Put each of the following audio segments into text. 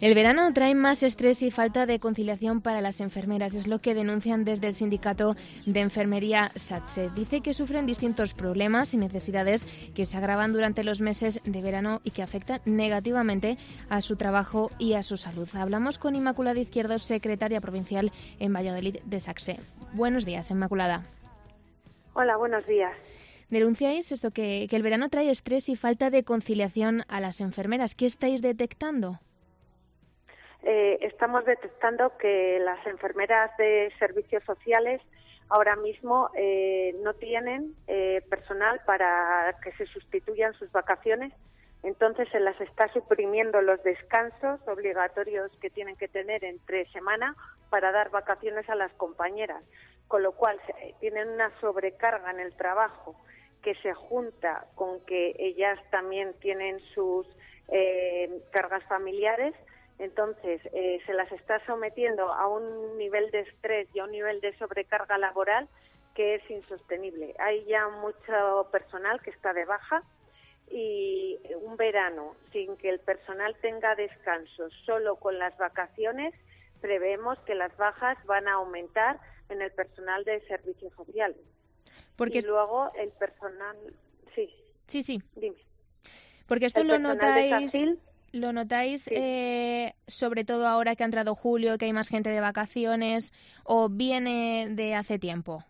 El verano trae más estrés y falta de conciliación para las enfermeras, es lo que denuncian desde el sindicato de enfermería SATSE. Dice que sufren distintos problemas y necesidades que se agravan durante los meses de verano y que afectan negativamente a su trabajo y a su salud. Hablamos con Inmaculada Izquierdo, secretaria provincial en Valladolid de SATSE. Buenos días, Inmaculada. Hola, buenos días. Denunciáis esto que el verano trae estrés y falta de conciliación a las enfermeras. ¿Qué estáis detectando? Estamos detectando que las enfermeras de servicios sociales ahora mismo no tienen personal para que se sustituyan sus vacaciones, entonces se las está suprimiendo los descansos obligatorios que tienen que tener entre semana para dar vacaciones a las compañeras, con lo cual tienen una sobrecarga en el trabajo que se junta con que ellas también tienen sus cargas familiares. Entonces, se las está sometiendo a un nivel de estrés y a un nivel de sobrecarga laboral que es insostenible. Hay ya mucho personal que está de baja y un verano sin que el personal tenga descansos, solo con las vacaciones, prevemos que las bajas van a aumentar en el personal de servicios sociales. Y luego el personal... Sí. Dime. Porque esto lo notáis... SACIL, ¿Lo notáis sí. Sobre todo ahora que ha entrado julio, que hay más gente de vacaciones, o viene de hace tiempo?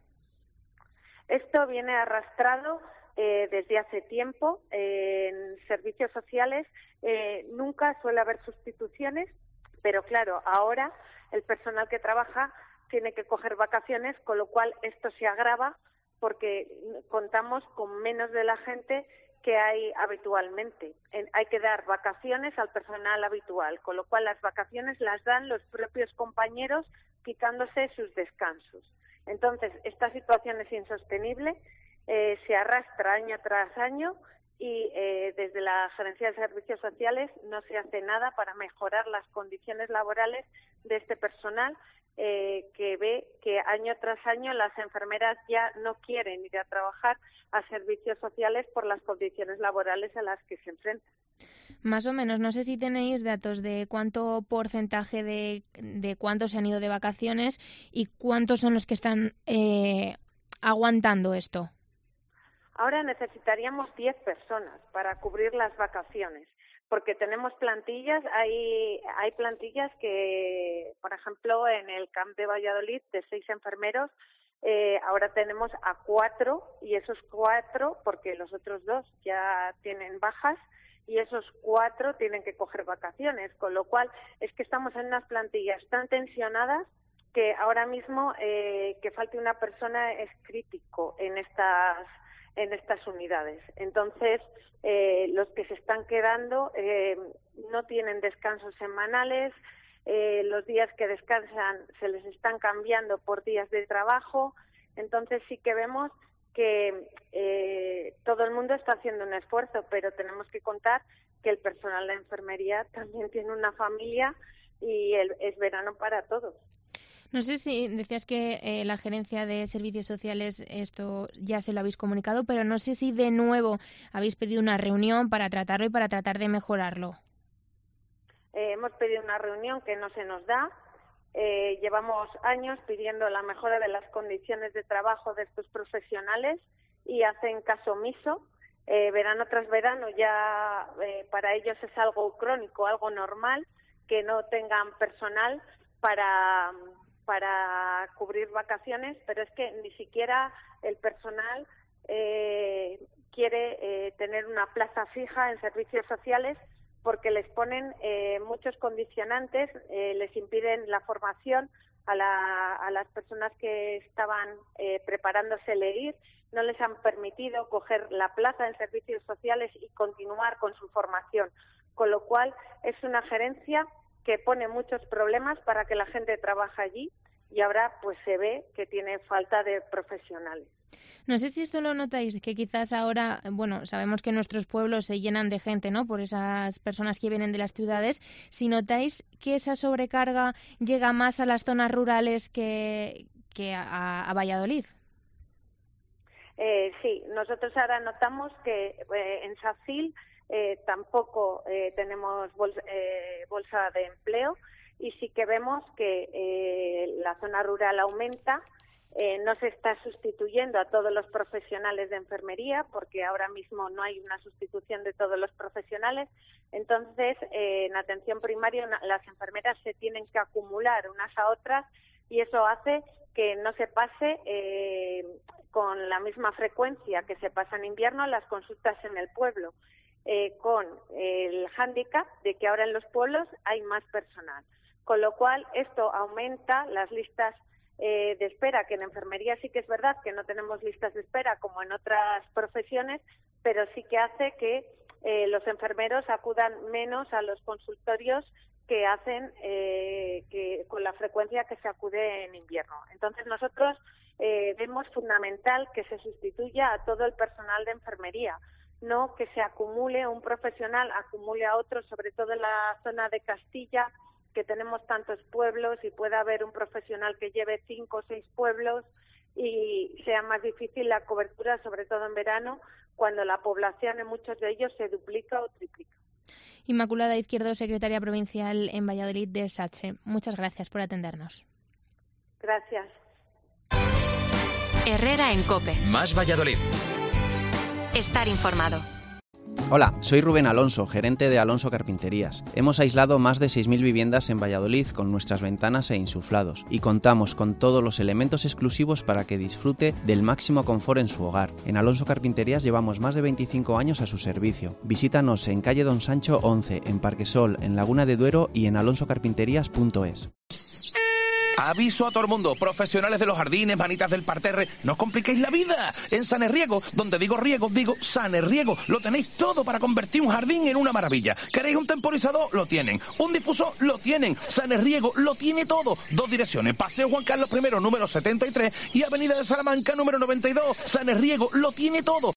Esto viene arrastrado desde hace tiempo. En servicios sociales nunca suele haber sustituciones, pero claro, ahora el personal que trabaja tiene que coger vacaciones, con lo cual esto se agrava porque contamos con menos de la gente que hay habitualmente. Hay que dar vacaciones al personal habitual, con lo cual las vacaciones las dan los propios compañeros quitándose sus descansos. Entonces, esta situación es insostenible, se arrastra año tras año y desde la Gerencia de Servicios Sociales no se hace nada para mejorar las condiciones laborales de este personal que ve que año tras año las enfermeras ya no quieren ir a trabajar a servicios sociales por las condiciones laborales a las que se enfrentan. Más o menos, no sé si tenéis datos de cuánto porcentaje de cuántos se han ido de vacaciones y cuántos son los que están aguantando esto. Ahora necesitaríamos 10 personas para cubrir las vacaciones, porque tenemos plantillas, hay plantillas que, por ejemplo, en el CAMP de Valladolid, de 6 enfermeros, ahora tenemos a 4, y esos 4, porque los otros 2 ya tienen bajas, y esos 4 tienen que coger vacaciones, con lo cual es que estamos en unas plantillas tan tensionadas que ahora mismo que falte una persona es crítico en estas unidades. Entonces, los que se están quedando no tienen descansos semanales, los días que descansan se les están cambiando por días de trabajo, entonces sí que vemos que todo el mundo está haciendo un esfuerzo, pero tenemos que contar que el personal de enfermería también tiene una familia y es verano para todos. No sé si decías que la Gerencia de Servicios Sociales esto ya se lo habéis comunicado, pero no sé si de nuevo habéis pedido una reunión para tratarlo y para tratar de mejorarlo. Hemos pedido una reunión que no se nos da. Llevamos años pidiendo la mejora de las condiciones de trabajo de estos profesionales y hacen caso omiso. Verano tras verano ya para ellos es algo crónico, algo normal, que no tengan personal para cubrir vacaciones, pero es que ni siquiera el personal quiere tener una plaza fija en servicios sociales porque les ponen muchos condicionantes, les impiden la formación a las personas que estaban preparándose a elegir, no les han permitido coger la plaza en servicios sociales y continuar con su formación, con lo cual es una gerencia que pone muchos problemas para que la gente trabaje allí y ahora pues se ve que tiene falta de profesionales. No sé si esto lo notáis, que quizás ahora, bueno, sabemos que nuestros pueblos se llenan de gente, ¿no?, por esas personas que vienen de las ciudades. Si notáis que esa sobrecarga llega más a las zonas rurales que a Valladolid. Sí, nosotros ahora notamos que en SACIL tampoco tenemos bolsa de empleo, y sí que vemos que la zona rural aumenta. No se está sustituyendo a todos los profesionales de enfermería, porque ahora mismo no hay una sustitución de todos los profesionales. Entonces, en atención primaria las enfermeras se tienen que acumular unas a otras, y eso hace que no se pase con la misma frecuencia que se pasa en invierno las consultas en el pueblo, con el hándicap de que ahora en los pueblos hay más personal. Con lo cual, esto aumenta las listas de espera, que en enfermería sí que es verdad que no tenemos listas de espera como en otras profesiones, pero sí que hace que los enfermeros acudan menos a los consultorios que hacen que con la frecuencia que se acude en invierno. Entonces nosotros vemos fundamental que se sustituya a todo el personal de enfermería, no que se acumule un profesional, acumule a otro, sobre todo en la zona de Castilla, que tenemos tantos pueblos y pueda haber un profesional que lleve 5 o 6 pueblos y sea más difícil la cobertura, sobre todo en verano, cuando la población en muchos de ellos se duplica o triplica. Inmaculada Izquierdo, secretaria provincial en Valladolid de SATSE. Muchas gracias por atendernos. Gracias. Herrera en COPE. Más Valladolid. Estar informado. Hola, soy Rubén Alonso, gerente de Alonso Carpinterías. Hemos aislado más de 6.000 viviendas en Valladolid con nuestras ventanas e insuflados y contamos con todos los elementos exclusivos para que disfrute del máximo confort en su hogar. En Alonso Carpinterías llevamos más de 25 años a su servicio. Visítanos en calle Don Sancho 11, en Parquesol, en Laguna de Duero y en alonsocarpinterías.es. Aviso a todo el mundo, profesionales de los jardines, manitas del parterre, no os compliquéis la vida. En Sanerriego, donde digo riego, digo Sanerriego, lo tenéis todo para convertir un jardín en una maravilla. ¿Queréis un temporizador? Lo tienen. ¿Un difusor? Lo tienen. Sanerriego lo tiene todo. 2 direcciones, Paseo Juan Carlos I, número 73 y Avenida de Salamanca, número 92. Sanerriego lo tiene todo.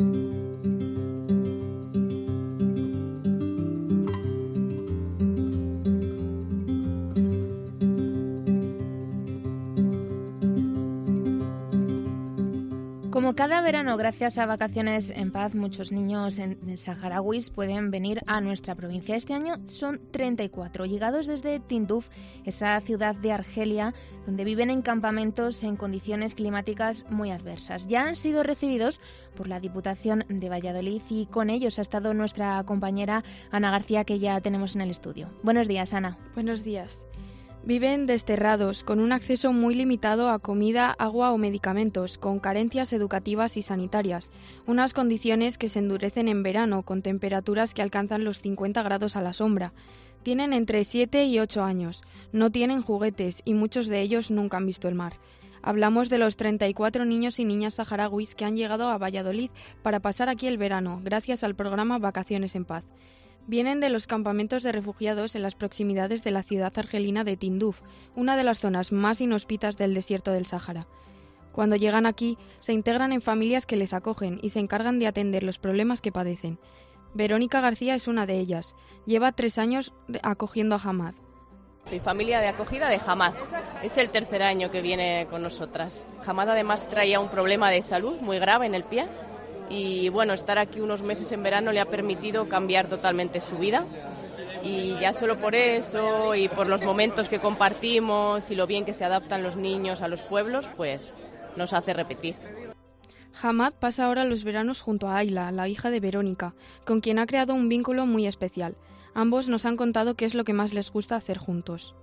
Como cada verano, gracias a Vacaciones en Paz, muchos niños saharauis pueden venir a nuestra provincia. Este año son 34, llegados desde Tinduf, esa ciudad de Argelia, donde viven en campamentos en condiciones climáticas muy adversas. Ya han sido recibidos por la Diputación de Valladolid y con ellos ha estado nuestra compañera Ana García, que ya tenemos en el estudio. Buenos días, Ana. Buenos días. Viven desterrados, con un acceso muy limitado a comida, agua o medicamentos, con carencias educativas y sanitarias, unas condiciones que se endurecen en verano, con temperaturas que alcanzan los 50 grados a la sombra. Tienen entre 7 y 8 años, no tienen juguetes y muchos de ellos nunca han visto el mar. Hablamos de los 34 niños y niñas saharauis que han llegado a Valladolid para pasar aquí el verano, gracias al programa Vacaciones en Paz. Vienen de los campamentos de refugiados en las proximidades de la ciudad argelina de Tinduf, una de las zonas más inhóspitas del desierto del Sáhara. Cuando llegan aquí, se integran en familias que les acogen y se encargan de atender los problemas que padecen. Verónica García es una de ellas. Lleva 3 años acogiendo a Hamad. Soy familia de acogida de Hamad. Es el 3er año que viene con nosotras. Hamad además traía un problema de salud muy grave en el pie. Y bueno, estar aquí unos meses en verano le ha permitido cambiar totalmente su vida. Y ya solo por eso y por los momentos que compartimos y lo bien que se adaptan los niños a los pueblos, pues nos hace repetir. Hamad pasa ahora los veranos junto a Ayla, la hija de Verónica, con quien ha creado un vínculo muy especial. Ambos nos han contado qué es lo que más les gusta hacer juntos.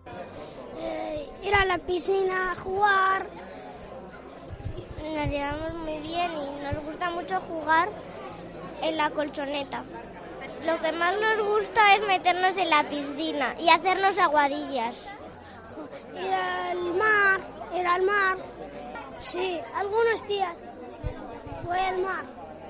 Ir a la piscina, jugar. Nos llevamos muy bien y nos gusta mucho jugar en la colchoneta. Lo que más nos gusta es meternos en la piscina y hacernos aguadillas. Ir al mar. Sí, algunos días voy al mar.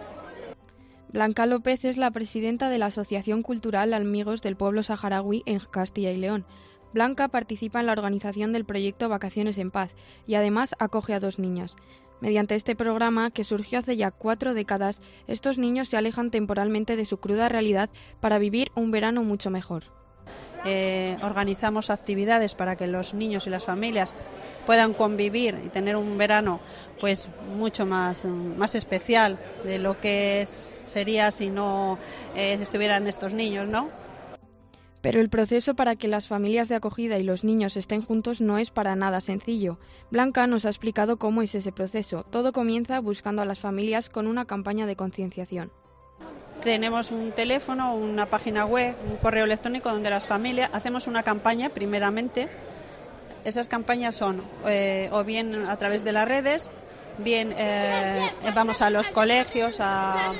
Blanca López es la presidenta de la Asociación Cultural Amigos del Pueblo Saharaui en Castilla y León. Blanca participa en la organización del proyecto Vacaciones en Paz y además acoge a 2 niñas. Mediante este programa, que surgió hace ya 4 décadas, estos niños se alejan temporalmente de su cruda realidad para vivir un verano mucho mejor. organizamos actividades para que los niños y las familias puedan convivir y tener un verano pues mucho más especial de lo que sería si no estuvieran estos niños, ¿no? Pero el proceso para que las familias de acogida y los niños estén juntos no es para nada sencillo. Blanca nos ha explicado cómo es ese proceso. Todo comienza buscando a las familias con una campaña de concienciación. Tenemos un teléfono, una página web, un correo electrónico donde las familias hacemos una campaña primeramente. Esas campañas son o bien a través de las redes, bien vamos a los colegios a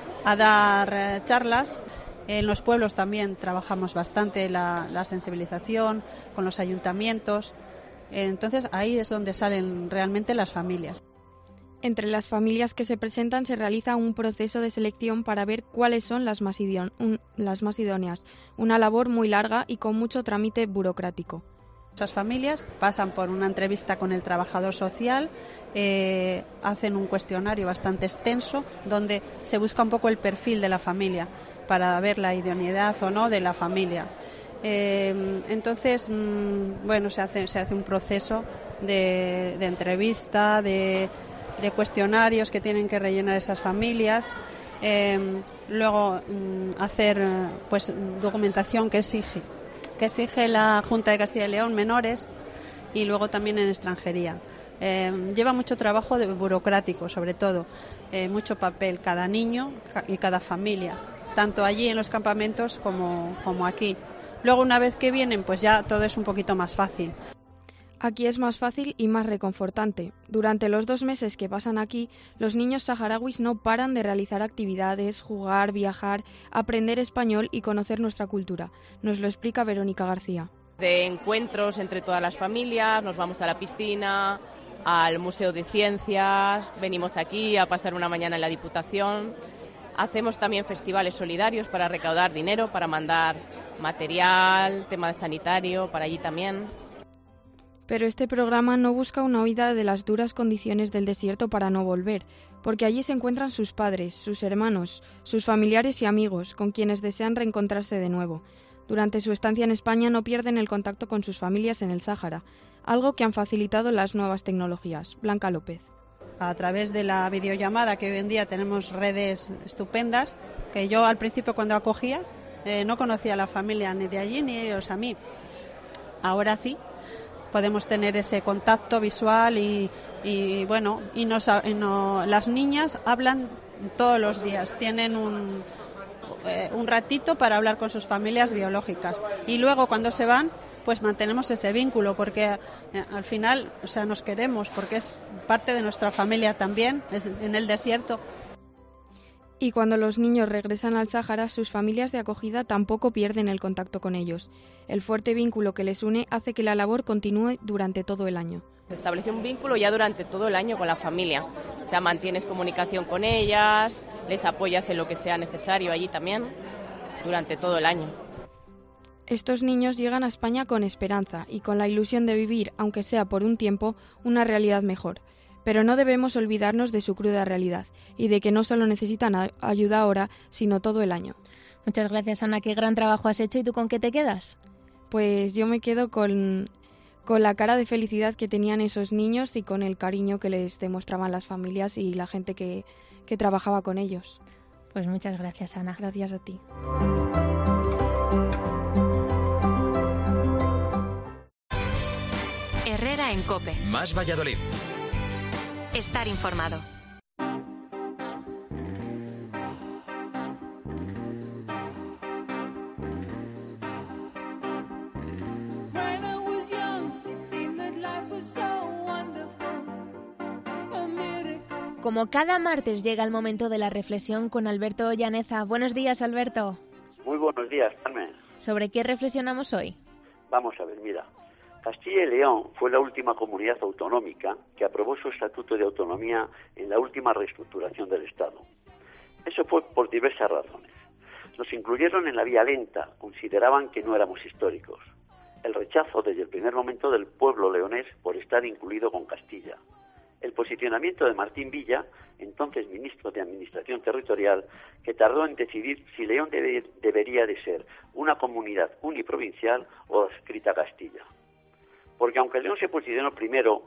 dar charlas. En los pueblos también trabajamos bastante la sensibilización con los ayuntamientos. Entonces ahí es donde salen realmente las familias. Entre las familias que se presentan se realiza un proceso de selección para ver cuáles son las más idóneas. Una labor muy larga y con mucho trámite burocrático. Esas familias pasan por una entrevista con el trabajador social, hacen un cuestionario bastante extenso donde se busca un poco el perfil de la familia para ver la idoneidad o no de la familia. Entonces, se hace un proceso de entrevista, de cuestionarios que tienen que rellenar esas familias, luego hacer pues documentación que exige la Junta de Castilla y León, menores, y luego también en extranjería. Lleva mucho trabajo burocrático, sobre todo, mucho papel, cada niño y cada familia, tanto allí en los campamentos como aquí. Luego, una vez que vienen, pues ya todo es un poquito más fácil. Aquí es más fácil y más reconfortante. Durante los 2 meses que pasan aquí, los niños saharauis no paran de realizar actividades, jugar, viajar, aprender español y conocer nuestra cultura. Nos lo explica Verónica García. De encuentros entre todas las familias, nos vamos a la piscina, al Museo de Ciencias, venimos aquí a pasar una mañana en la Diputación. Hacemos también festivales solidarios para recaudar dinero, para mandar material, tema sanitario, para allí también. Pero este programa no busca una huida de las duras condiciones del desierto para no volver, porque allí se encuentran sus padres, sus hermanos, sus familiares y amigos, con quienes desean reencontrarse de nuevo. Durante su estancia en España no pierden el contacto con sus familias en el Sáhara, algo que han facilitado las nuevas tecnologías. Blanca López. A través de la videollamada, que hoy en día tenemos redes estupendas, que yo al principio cuando acogía no conocía a la familia ni de allí ni ellos a mí. Ahora sí. Podemos tener ese contacto visual las niñas hablan todos los días, tienen un ratito para hablar con sus familias biológicas y luego cuando se van pues mantenemos ese vínculo porque al final nos queremos porque es parte de nuestra familia también, es en el desierto. Y cuando los niños regresan al Sáhara, sus familias de acogida tampoco pierden el contacto con ellos. El fuerte vínculo que les une hace que la labor continúe durante todo el año. Se establece un vínculo ya durante todo el año con la familia. O sea, mantienes comunicación con ellas, les apoyas en lo que sea necesario allí también, durante todo el año. Estos niños llegan a España con esperanza y con la ilusión de vivir, aunque sea por un tiempo, una realidad mejor. Pero no debemos olvidarnos de su cruda realidad y de que no solo necesitan ayuda ahora, sino todo el año. Muchas gracias, Ana. Qué gran trabajo has hecho. ¿Y tú con qué te quedas? Pues yo me quedo con la cara de felicidad que tenían esos niños y con el cariño que les demostraban las familias y la gente que trabajaba con ellos. Pues muchas gracias, Ana. Gracias a ti. Herrera en COPE. Más Valladolid. Estar informado. Como cada martes llega el momento de la reflexión con Alberto Llaneza. Buenos días, Alberto. Muy buenos días, Carmen. ¿Sobre qué reflexionamos hoy? Vamos a ver, mira. Castilla y León fue la última comunidad autonómica que aprobó su Estatuto de Autonomía en la última reestructuración del Estado. Eso fue por diversas razones. Nos incluyeron en la vía lenta, consideraban que no éramos históricos. El rechazo desde el primer momento del pueblo leonés por estar incluido con Castilla. el posicionamiento de Martín Villa, entonces ministro de Administración Territorial, que tardó en decidir si León debería de ser una comunidad uniprovincial o adscrita a Castilla. Porque aunque León se posicionó primero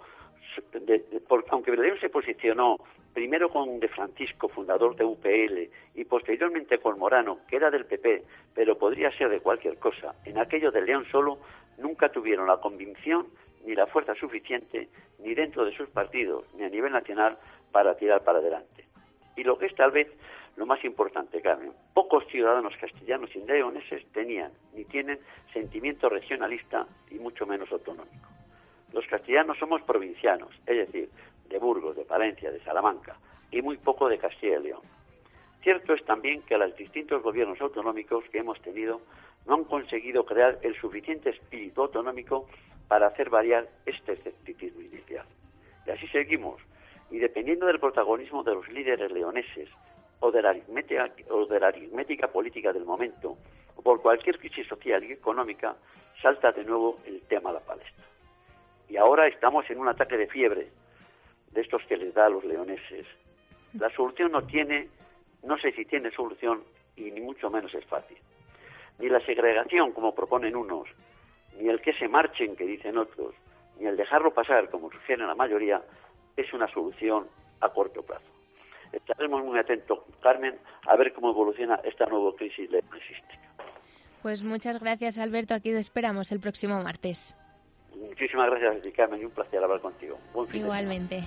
con De Francisco, fundador de UPL, y posteriormente con Morano, que era del PP, pero podría ser de cualquier cosa, en aquello de León solo, nunca tuvieron la convicción ni la fuerza suficiente, ni dentro de sus partidos, ni a nivel nacional, para tirar para adelante. Y lo que es tal vez lo más importante, Carmen, pocos ciudadanos castellanos y leoneses tenían ni tienen sentimiento regionalista y mucho menos autonómico. Los castellanos somos provincianos, es decir, de Burgos, de Palencia, de Salamanca, y muy poco de Castilla y León. Cierto es también que los distintos gobiernos autonómicos que hemos tenido no han conseguido crear el suficiente espíritu autonómico para hacer variar este escepticismo inicial. Y así seguimos, y dependiendo del protagonismo de los líderes leoneses o de la aritmética política del momento, o por cualquier crisis social y económica, salta de nuevo el tema a la palestra. Y ahora estamos en un ataque de fiebre, de estos que les da a los leoneses. La solución no sé si tiene solución, y ni mucho menos es fácil. Ni la segregación, como proponen unos, ni el que se marchen, que dicen otros, ni el dejarlo pasar, como sugiere la mayoría, es una solución a corto plazo. Estaremos muy atentos, Carmen, a ver cómo evoluciona esta nueva crisis leonesística. Pues muchas gracias, Alberto. Aquí te esperamos el próximo martes. Muchísimas gracias, Carmen, y un placer hablar contigo. Buen fin. Igualmente.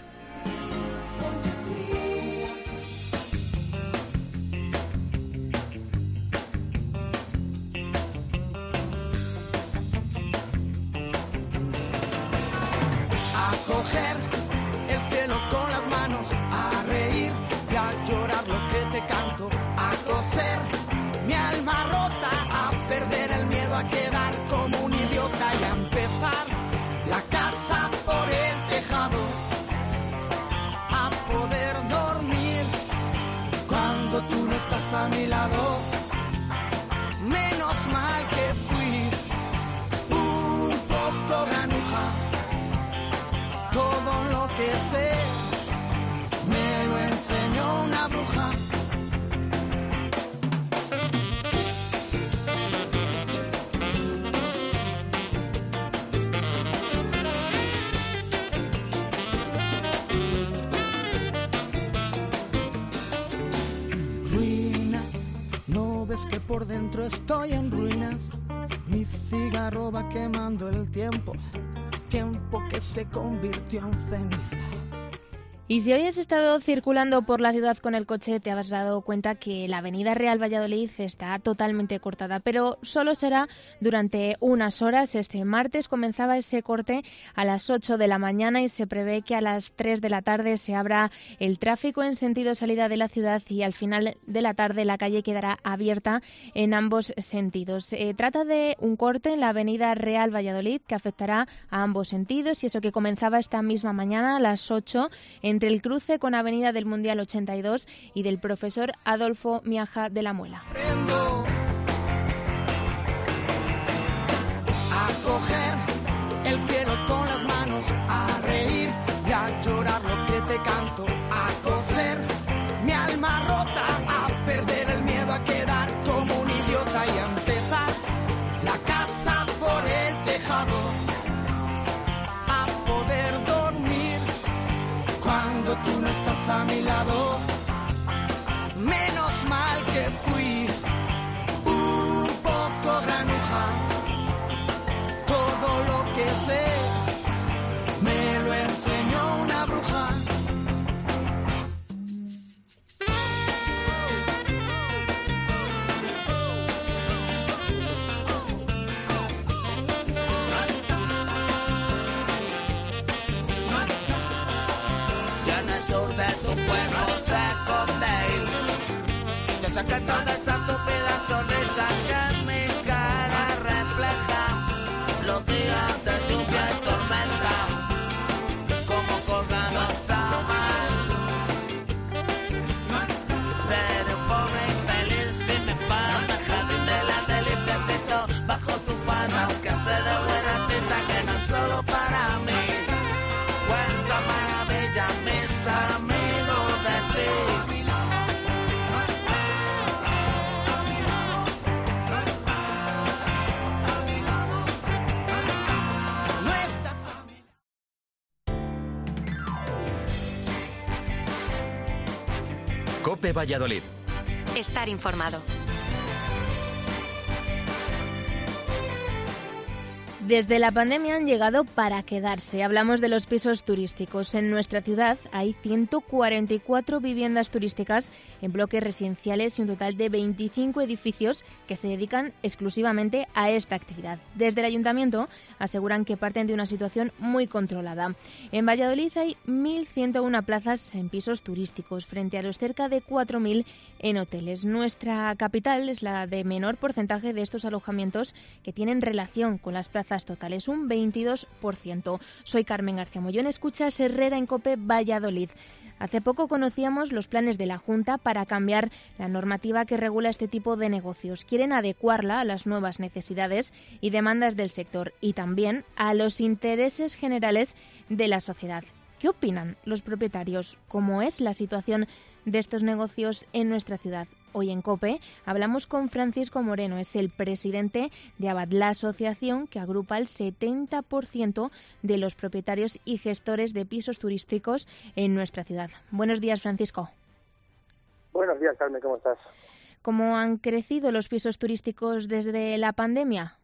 A coger el cielo con las manos, a reír y a llorar lo que te canto, a coser mi alma rota, a perder el miedo a quedar como un idiota y a empezar la casa por el tejado, a poder dormir cuando tú no estás a mi lado. Menos mal que fui un poco granuja, todo lo que sé me lo enseñó una bruja. Ruinas, no ves que por dentro estoy en ruinas. Mi cigarro va quemando el tiempo que se convirtió en ceniza. Y si hoy has estado circulando por la ciudad con el coche, te habrás dado cuenta que la avenida Real Valladolid está totalmente cortada, pero solo será durante unas horas. Este martes comenzaba ese corte a las 8 de la mañana y se prevé que a las 3 de la tarde se abra el tráfico en sentido salida de la ciudad y al final de la tarde la calle quedará abierta en ambos sentidos. Se trata de un corte en la avenida Real Valladolid que afectará a ambos sentidos y eso que comenzaba esta misma mañana a las 8 entre el cruce con Avenida del Mundial 82 y del Profesor Adolfo Miaja de la Muela. A coger el cielo con las manos, a reír y a llorar lo que te canto, a coser mi alma rota, a perder el miedo a quedar como un idiota y a empezar la casa por el tejado, a poder dormir cuando tú no estás a mi lado. Menos mal que fui un poco granuja, todo lo que sé me lo enseñó una bruja. Que toda esa estúpida sonrisa que en mi cara refleja los días de lluvia y tormenta, como colgados a mal. Seré un pobre infeliz si me falta el jardín de la deliciacito bajo tu palma, aunque sé de buena tinta que no es solo para mí. Cuánta maravilla COPE Valladolid. Estar informado. Desde la pandemia han llegado para quedarse. Hablamos de los pisos turísticos. En nuestra ciudad hay 144 viviendas turísticas en bloques residenciales y un total de 25 edificios que se dedican exclusivamente a esta actividad. Desde el ayuntamiento aseguran que parten de una situación muy controlada. En Valladolid hay 1.101 plazas en pisos turísticos frente a los cerca de 4.000 en hoteles. Nuestra capital es la de menor porcentaje de estos alojamientos que tienen relación con las plazas totales, un 22%. Soy Carmen García Mollón, escuchas Herrera en COPE Valladolid. Hace poco conocíamos los planes de la Junta para cambiar la normativa que regula este tipo de negocios. Quieren adecuarla a las nuevas necesidades y demandas del sector y también a los intereses generales de la sociedad. ¿Qué opinan los propietarios? ¿Cómo es la situación de estos negocios en nuestra ciudad? Hoy en COPE hablamos con Francisco Moreno, es el presidente de ABAD, la asociación que agrupa el 70% de los propietarios y gestores de pisos turísticos en nuestra ciudad. Buenos días, Francisco. Buenos días, Carmen, ¿cómo estás? ¿Cómo han crecido los pisos turísticos desde la pandemia?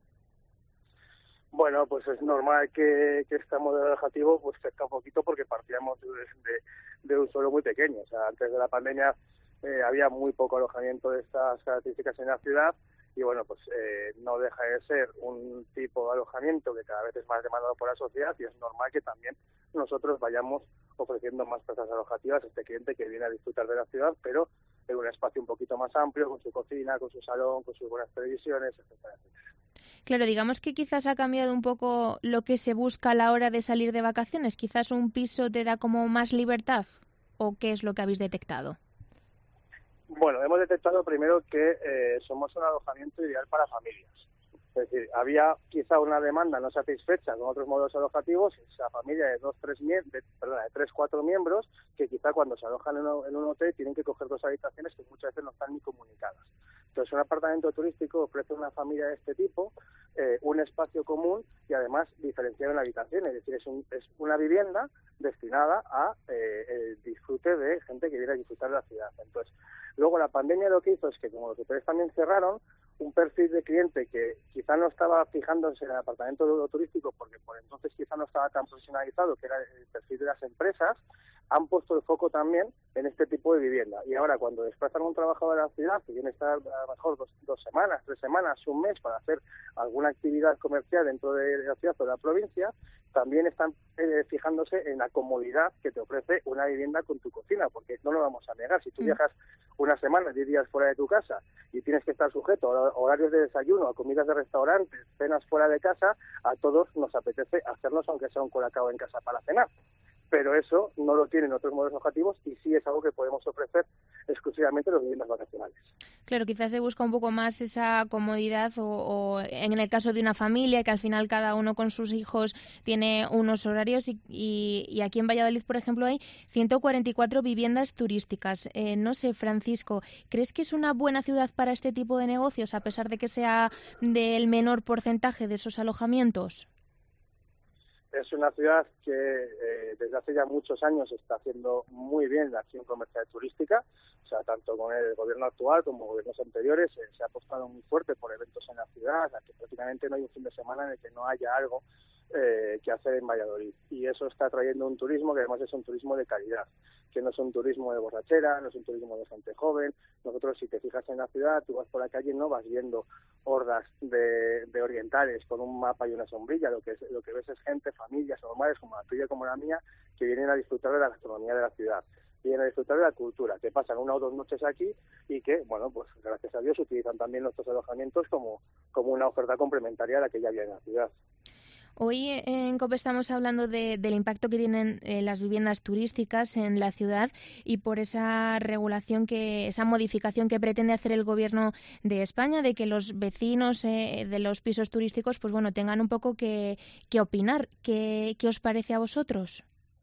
Bueno, pues es normal que este modelo alojativo pues crezca un poquito porque partíamos de un suelo muy pequeño. O sea, antes de la pandemia había muy poco alojamiento de estas características en la ciudad y bueno, pues no deja de ser un tipo de alojamiento que cada vez es más demandado por la sociedad y es normal que también nosotros vayamos ofreciendo más plazas alojativas a este cliente que viene a disfrutar de la ciudad, pero en un espacio un poquito más amplio, con su cocina, con su salón, con sus buenas televisiones, etcétera, etcétera. Claro, digamos que quizás ha cambiado un poco lo que se busca a la hora de salir de vacaciones. Quizás un piso te da como más libertad, ¿o qué es lo que habéis detectado? Bueno, hemos detectado primero que somos un alojamiento ideal para familias. Es decir, había quizá una demanda no satisfecha con otros modelos alojativos, esa familia de 3-4 miembros, que quizá cuando se alojan en un hotel tienen que coger 2 habitaciones que muchas veces no están ni comunicadas. Entonces, un apartamento turístico ofrece a una familia de este tipo un espacio común y además diferenciado en habitaciones. Es decir, es una vivienda destinada a el disfrute de gente que viene a disfrutar de la ciudad. Entonces, luego la pandemia lo que hizo es que como los hoteles también cerraron, un perfil de cliente que quizá no estaba fijándose en el apartamento turístico porque por entonces quizá no estaba tan profesionalizado, que era el perfil de las empresas, han puesto el foco también en este tipo de vivienda. Y ahora cuando desplazan a un trabajador de la ciudad que viene a estar a lo mejor 2 semanas, 3 semanas, un mes para hacer alguna actividad comercial dentro de la ciudad o de la provincia, también están fijándose en la comodidad que te ofrece una vivienda con tu cocina, porque no lo vamos a negar. Si tú viajas una semana, 10 días fuera de tu casa y tienes que estar sujeto a horarios de desayuno, a comidas de restaurantes, cenas fuera de casa, a todos nos apetece hacernos aunque sea un colacao en casa para cenar. Pero eso no lo tienen otros modelos alojativos y sí es algo que podemos ofrecer exclusivamente en las viviendas vacacionales. Claro, quizás se busca un poco más esa comodidad o en el caso de una familia, que al final cada uno con sus hijos tiene unos horarios y aquí en Valladolid, por ejemplo, hay 144 viviendas turísticas. No sé, Francisco, ¿crees que es una buena ciudad para este tipo de negocios a pesar de que sea del menor porcentaje de esos alojamientos? Es una ciudad que desde hace ya muchos años está haciendo muy bien la acción comercial turística, o sea, tanto con el gobierno actual como gobiernos anteriores se ha apostado muy fuerte por eventos en la ciudad, que prácticamente no hay un fin de semana en el que no haya algo que hacer en Valladolid. Y eso está trayendo un turismo que además es un turismo de calidad, que no es un turismo de borrachera, no es un turismo de gente joven. Nosotros, si te fijas en la ciudad, tú vas por la calle y no vas viendo hordas de orientales con un mapa y una sombrilla. Lo que ves es gente, familias normales como la tuya y como la mía, que vienen a disfrutar de la gastronomía de la ciudad, vienen a disfrutar de la cultura, que pasan 1 o 2 noches aquí y que, bueno, pues gracias a Dios utilizan también nuestros alojamientos como una oferta complementaria a la que ya había en la ciudad. Hoy en COPE estamos hablando del impacto que tienen las viviendas turísticas en la ciudad y por esa regulación, esa modificación que pretende hacer el Gobierno de España, de que los vecinos de los pisos turísticos pues bueno, tengan un poco que opinar. ¿Qué os parece a vosotros?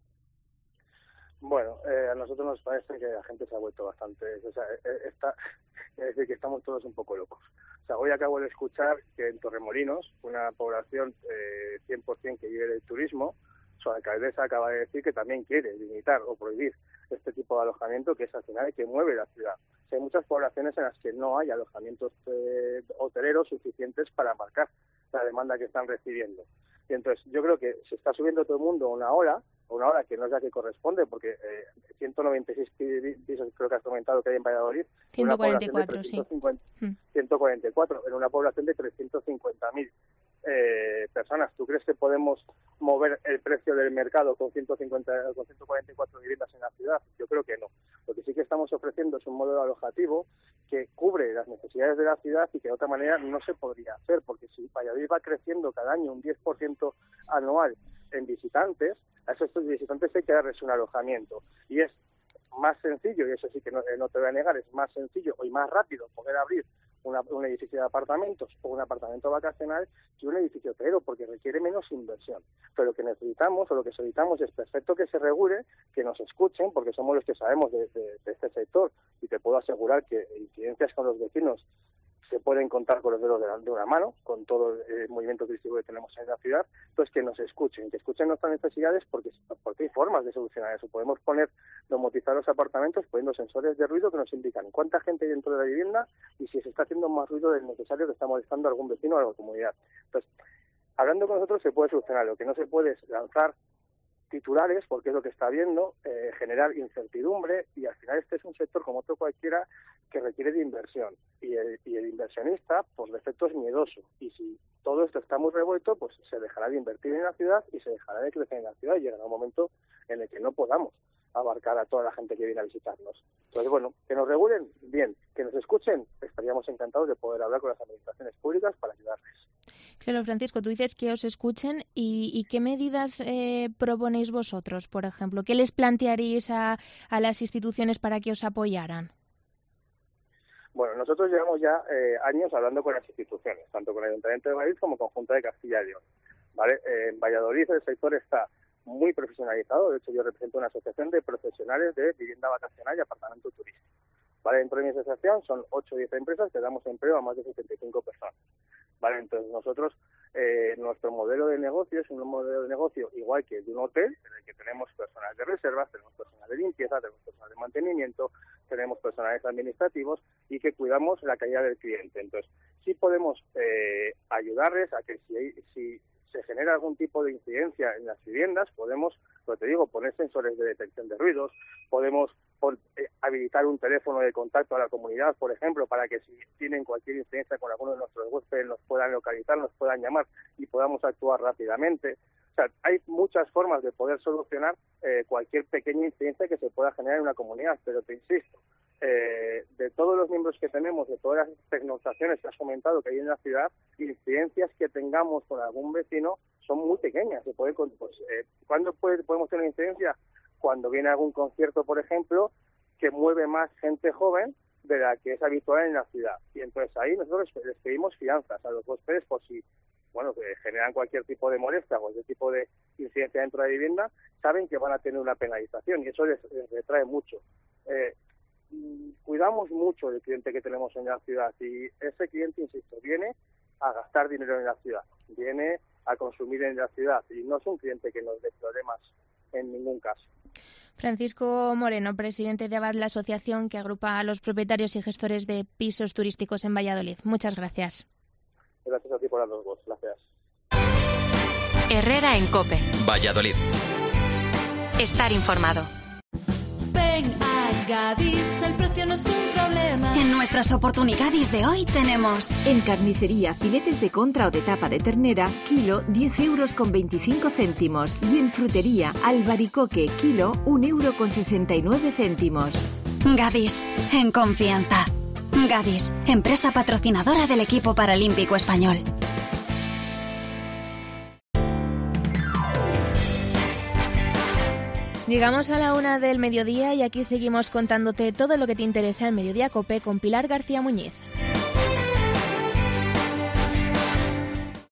Bueno, a nosotros nos parece que la gente se ha vuelto bastante... O sea, es decir, que estamos todos un poco locos. O sea, hoy acabo de escuchar que en Torremolinos, una población 100% que vive del turismo, su alcaldesa acaba de decir que también quiere limitar o prohibir este tipo de alojamiento, que es al final el que mueve la ciudad. Hay muchas poblaciones en las que no hay alojamientos hoteleros suficientes para marcar la demanda que están recibiendo. Y entonces yo creo que se está subiendo todo el mundo a una ola que no es la que corresponde, porque 196 pisos creo que has comentado que hay en Valladolid. 144, sí. 144, en una población de 350.000 personas. ¿Tú crees que podemos mover el precio del mercado con 144 viviendas en la ciudad? Yo creo que no. Lo que sí que estamos ofreciendo es un modelo alojativo que cubre las necesidades de la ciudad y que de otra manera no se podría hacer, porque si Valladolid va creciendo cada año un 10% anual en visitantes, a esos visitantes hay que darles un alojamiento. Y es más sencillo, y eso sí que no te voy a negar, es más sencillo y más rápido poder abrir un edificio de apartamentos o un apartamento vacacional que un edificio hotelero, porque requiere menos inversión. Pero lo que necesitamos o lo que solicitamos es perfecto que se regule, que nos escuchen, porque somos los que sabemos de este sector, y te puedo asegurar que incidencias con los vecinos se pueden contar con los dedos de una mano, con todo el movimiento turístico que tenemos en la ciudad. Pues que nos escuchen nuestras necesidades, porque hay formas de solucionar eso. Podemos domotizar los apartamentos poniendo sensores de ruido que nos indican cuánta gente hay dentro de la vivienda y si se está haciendo más ruido del necesario que está molestando a algún vecino o a la comunidad. Entonces, hablando con nosotros se puede solucionar. Lo que no se puede es lanzar titulares, porque es lo que está habiendo, generar incertidumbre, y al final este es un sector como otro cualquiera que requiere de inversión, y el inversionista por defecto es miedoso, y si todo esto está muy revuelto, pues se dejará de invertir en la ciudad y se dejará de crecer en la ciudad, y llegará un momento en el que no podamos abarcar a toda la gente que viene a visitarnos. Entonces, bueno, que nos regulen, bien, que nos escuchen, estaríamos encantados de poder hablar con las administraciones públicas para ayudarles. Claro, Francisco, tú dices que os escuchen, ¿y qué medidas proponéis vosotros, por ejemplo? ¿Qué les plantearíais a las instituciones para que os apoyaran? Bueno, nosotros llevamos ya años hablando con las instituciones, tanto con el Ayuntamiento de Valladolid como con Junta de Castilla y León, ¿vale? En Valladolid el sector está muy profesionalizado. De hecho, yo represento una asociación de profesionales de vivienda vacacional y apartamento turístico, ¿vale? Dentro de mi asociación son 8 o 10 empresas que damos empleo a más de 75 personas, ¿vale? Entonces nosotros, nuestro modelo de negocio es un modelo de negocio igual que de un hotel, en el que tenemos personal de reservas, tenemos personal de limpieza, tenemos personal de mantenimiento, tenemos personales administrativos, y que cuidamos la calidad del cliente. Entonces, sí podemos ayudarles a que si se genera algún tipo de incidencia en las viviendas, podemos, pues te digo, poner sensores de detección de ruidos, podemos habilitar un teléfono de contacto a la comunidad, por ejemplo, para que si tienen cualquier incidencia con alguno de nuestros huéspedes nos puedan localizar, nos puedan llamar y podamos actuar rápidamente. O sea, hay muchas formas de poder solucionar cualquier pequeña incidencia que se pueda generar en una comunidad, pero te insisto, de todos los miembros que tenemos, de todas las tecnologizaciones que has comentado que hay en la ciudad, incidencias que tengamos con algún vecino son muy pequeñas. Se puede, ¿cuándo podemos tener incidencia? Cuando viene algún concierto, por ejemplo, que mueve más gente joven de la que es habitual en la ciudad. Y entonces ahí nosotros les pedimos fianzas a los huéspedes por si, bueno, que generan cualquier tipo de molestia o cualquier tipo de incidencia dentro de la vivienda, saben que van a tener una penalización, y eso les retrae mucho. Cuidamos mucho del cliente que tenemos en la ciudad, y ese cliente, insisto, viene a gastar dinero en la ciudad, viene a consumir en la ciudad, y no es un cliente que nos dé problemas en ningún caso. Francisco Moreno, presidente de ABAD, la asociación que agrupa a los propietarios y gestores de pisos turísticos en Valladolid. Muchas gracias. Gracias a ti por darnos voz. Gracias. Herrera en COPE. Valladolid. Estar informado. Ven a Gadis, el precio no es un problema. En nuestras oportunidades de hoy tenemos: en carnicería, filetes de contra o de tapa de ternera, kilo 10,25 €. Y en frutería, albaricoque, kilo 1,69 €. Gadis, en confianza. Gadis, empresa patrocinadora del equipo paralímpico español. Llegamos a la 1 del mediodía y aquí seguimos contándote todo lo que te interesa en Mediodía COPE con Pilar García Muñiz.